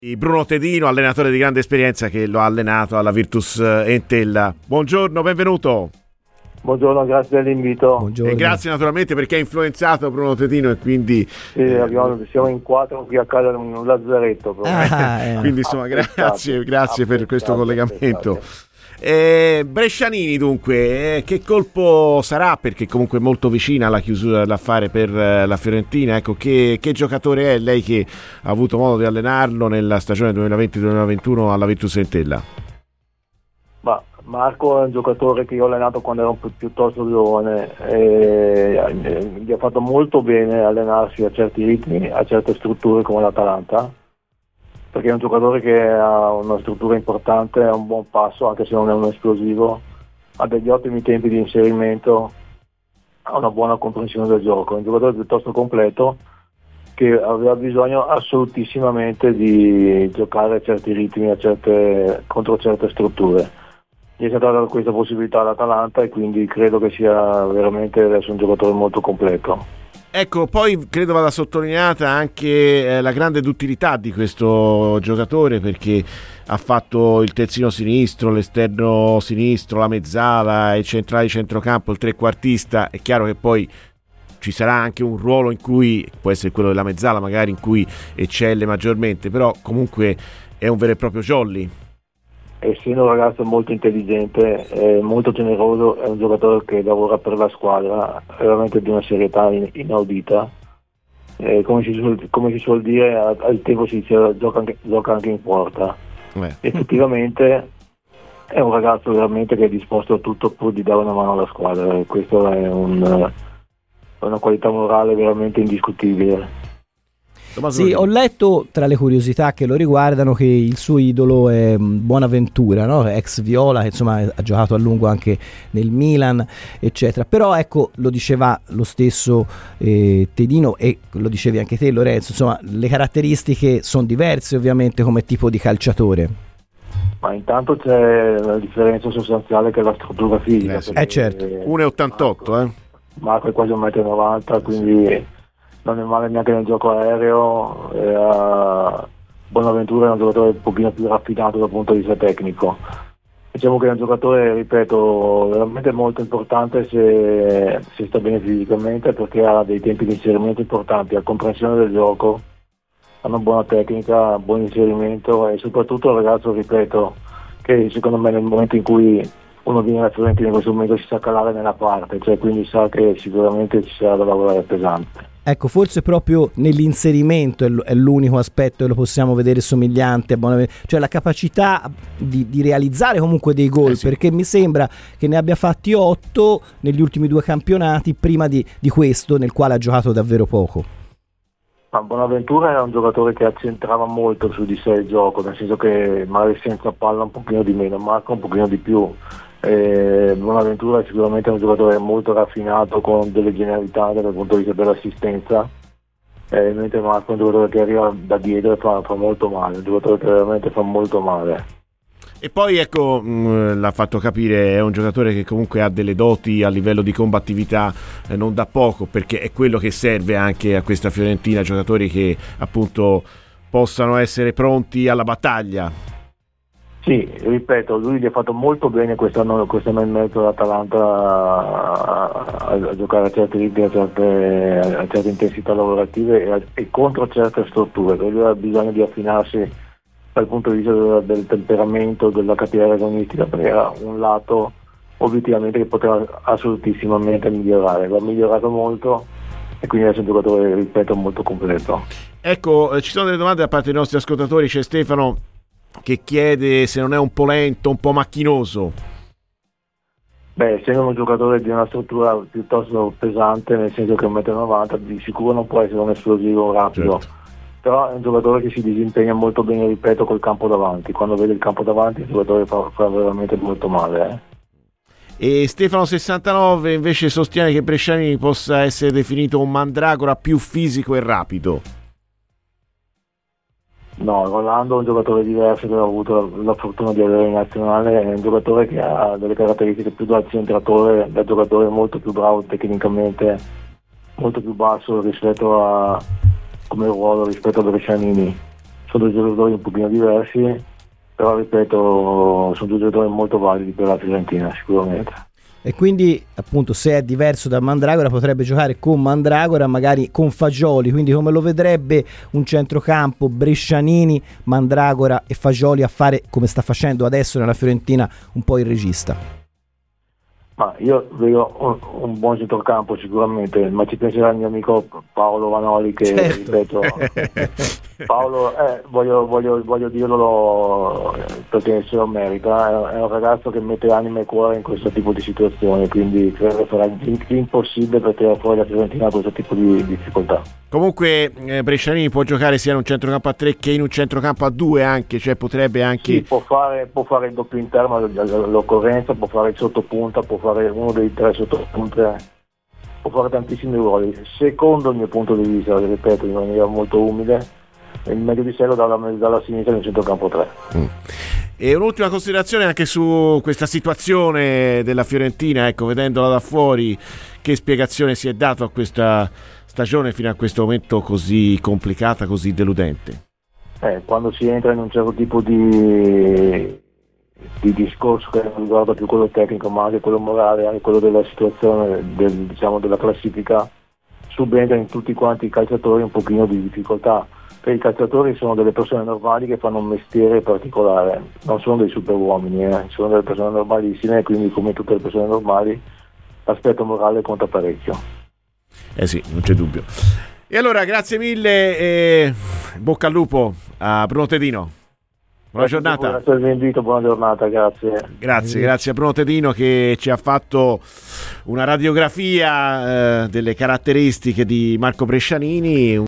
Bruno Tedino, allenatore di grande esperienza che lo ha allenato alla Virtus Entella. Buongiorno, benvenuto. Buongiorno, grazie dell'invito. Buongiorno. E grazie naturalmente perché ha influenzato Bruno Tedino e quindi siamo in 4 qui a casa in un lazzaretto. Quindi insomma grazie per questo collegamento. Brescianini dunque, che colpo sarà, perché comunque è molto vicina alla chiusura dell'affare per la Fiorentina, ecco, che giocatore è lei che ha avuto modo di allenarlo nella stagione 2020-2021 alla Virtus Entella? Ma Marco è un giocatore che io ho allenato quando ero piuttosto giovane, gli ha fatto molto bene allenarsi a certi ritmi, a certe strutture come l'Atalanta, perché è un giocatore che ha una struttura importante, ha un buon passo anche se non è un esplosivo, ha degli ottimi tempi di inserimento, ha una buona comprensione del gioco, è un giocatore piuttosto completo che aveva bisogno assolutissimamente di giocare a certi ritmi, contro certe strutture. Gli è stata data questa possibilità all'Atalanta e quindi credo che sia veramente adesso un giocatore molto completo. Ecco, poi credo vada sottolineata anche la grande duttilità di questo giocatore, perché ha fatto il terzino sinistro, l'esterno sinistro, la mezzala, il centrale di centrocampo, il trequartista. È chiaro che poi ci sarà anche un ruolo in cui, può essere quello della mezzala magari, in cui eccelle maggiormente, però comunque è un vero e proprio jolly. Essendo un ragazzo molto intelligente, molto generoso, è un giocatore che lavora per la squadra, veramente di una serietà inaudita. Come si suol dire, al tempo si dice gioca anche in porta. Effettivamente è un ragazzo veramente che è disposto a tutto pur di dare una mano alla squadra. Questo è una qualità morale veramente indiscutibile. Sì, ho letto tra le curiosità che lo riguardano che il suo idolo è Bonaventura, no? Ex Viola, che insomma ha giocato a lungo anche nel Milan, eccetera. Però ecco, lo diceva lo stesso Tedino e lo dicevi anche te, Lorenzo, insomma le caratteristiche sono diverse ovviamente come tipo di calciatore. Ma intanto c'è una differenza sostanziale che è la struttura fisica. Certo. 1,88 Marco è quasi 1,90 m, quindi non è male neanche nel gioco aereo. Bonaventura è un giocatore un pochino più raffinato dal punto di vista tecnico. Diciamo che è un giocatore, ripeto, veramente molto importante se sta bene fisicamente, perché ha dei tempi di inserimento importanti, ha comprensione del gioco, ha una buona tecnica, buon inserimento e soprattutto un ragazzo, ripeto, che secondo me nel momento in cui uno viene alla Fiorentina in questo momento si sa calare nella parte, cioè quindi sa che sicuramente ci sarà da lavorare pesante. Ecco, forse proprio nell'inserimento è l'unico aspetto che lo possiamo vedere somigliante a Bonaventura, cioè la capacità di realizzare comunque dei gol, perché mi sembra che ne abbia fatti 8 negli ultimi 2 campionati, prima di questo nel quale ha giocato davvero poco. Ma Bonaventura era un giocatore che accentrava molto su di sé il gioco, nel senso che magari senza palla un pochino di meno, Marco un pochino di più. Bonaventura è sicuramente un giocatore molto raffinato, con delle genialità dal punto di vista dell'assistenza, mentre Marco è un giocatore che arriva da dietro e fa molto male, un giocatore che veramente fa molto male. E poi ecco, l'ha fatto capire, è un giocatore che comunque ha delle doti a livello di combattività non da poco, perché è quello che serve anche a questa Fiorentina, giocatori che appunto possano essere pronti alla battaglia. Sì, ripeto, lui gli ha fatto molto bene quest'anno e mezzo all'Atalanta a giocare a certi ritmi, a certe intensità lavorative e contro certe strutture. Lui ha bisogno di affinarsi dal punto di vista del temperamento, della cattiveria agonistica, perché era un lato obiettivamente che poteva assolutissimamente migliorare. L'ha migliorato molto e quindi adesso è un giocatore, ripeto, molto completo. Ecco, ci sono delle domande da parte dei nostri ascoltatori. C'è Stefano che chiede se non è un po' lento, un po' macchinoso. Essendo un giocatore di una struttura piuttosto pesante, nel senso che 1,90 m, di sicuro non può essere un esplosivo rapido, certo. Però è un giocatore che si disimpegna molto bene, ripeto, col campo davanti. Quando vede il campo davanti il giocatore fa veramente molto male. E Stefano 69 invece sostiene che Brescianini possa essere definito un mandragora più fisico e rapido. No, Rolando è un giocatore diverso che ho avuto la fortuna di avere in nazionale, è un giocatore che ha delle caratteristiche più da centratore, da giocatore molto più bravo tecnicamente, molto più basso rispetto a come ruolo rispetto a Brescianini. sono due giocatori un pochino diversi, però ripeto, sono due giocatori molto validi per la Fiorentina sicuramente. E quindi appunto, se è diverso da Mandragora, potrebbe giocare con Mandragora, magari con Fagioli, quindi come lo vedrebbe un centrocampo Brescianini, Mandragora e Fagioli a fare, come sta facendo adesso nella Fiorentina, un po' il regista? Ma io vedo un buon centrocampo sicuramente, ma ci penserà il mio amico Paolo Vanoli che, certo. Ripeto, Paolo, voglio dirlo perché se lo merita, è un ragazzo che mette anima e cuore in questo tipo di situazioni, quindi credo che farà l'impossibile per tirare fuori la Fiorentina da questo tipo di difficoltà. Comunque Brescianini può giocare sia in un centrocampo a 3 che in un centrocampo a 2 anche, cioè potrebbe anche... Sì, può fare il doppio interno all'occorrenza, può fare il sottopunta, può fare uno dei 3 sottopunte, può fare tantissimi ruoli. Secondo il mio punto di vista, ripeto, in maniera molto umile, il meglio di sé lo dalla sinistra nel centrocampo 3. E un'ultima considerazione anche su questa situazione della Fiorentina, ecco, vedendola da fuori, che spiegazione si è dato a questa stagione fino a questo momento così complicata, così deludente? Quando si entra in un certo tipo di discorso che non riguarda più quello tecnico ma anche quello morale, anche quello della situazione della classifica, subentra in tutti quanti i calciatori un pochino di difficoltà, perché i calciatori sono delle persone normali che fanno un mestiere particolare, non sono dei super uomini, sono delle persone normalissime e quindi, come tutte le persone normali, l'aspetto morale conta parecchio. Sì, non c'è dubbio. E allora grazie mille e bocca al lupo a Bruno Tedino. Buona giornata. Grazie per l'invito, buona giornata, grazie. Grazie a Bruno Tedino che ci ha fatto una radiografia delle caratteristiche di Marco Brescianini.